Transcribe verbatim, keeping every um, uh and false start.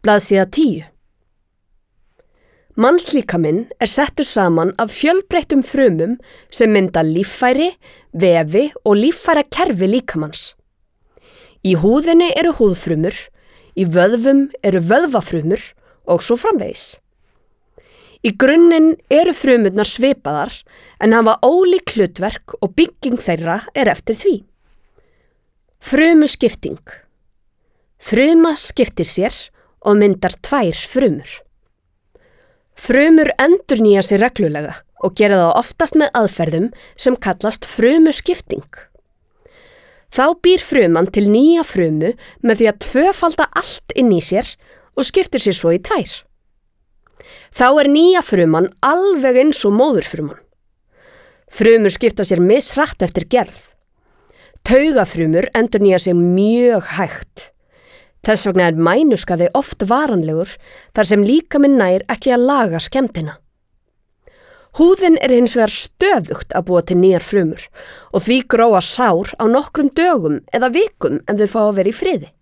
Blaðsíða tíu. Mannslíkaminn er settur saman af fjölbreyttum frumum sem mynda líffæri, vefi og líffærakerfi líkamans. Í húðinni eru húðfrumur, í vöðvum eru vöðvafrumur og svo framvegis. Í grunninn eru frumurnar svipaðar en hafa ólík hlutverk og bygging þeirra er eftir því. Frumuskipting. Fruma skiptir sér og myndar tvær frumur. Frumur endurnýja sig reglulega og gera það oftast með aðferðum sem kallast frumuskipting. Þá býr fruman til nýja frumu með því að tvöfalda allt inn í sér og skiptir sér svo í tvær. Þá er nýja fruman alveg eins og móðurfruman. Frumur skipta sér mishratt eftir gerð. Taugafrumur endurnýja sig mjög hægt. Þess vegna er mænuskaði oft varanlegur þar sem líkaminn nær ekki að laga skemmdina. Húðin er hins vegar stöðugt að búa til nýjar frumur og því gróa sár á nokkrum dögum eða vikum en þau fá að vera í friði.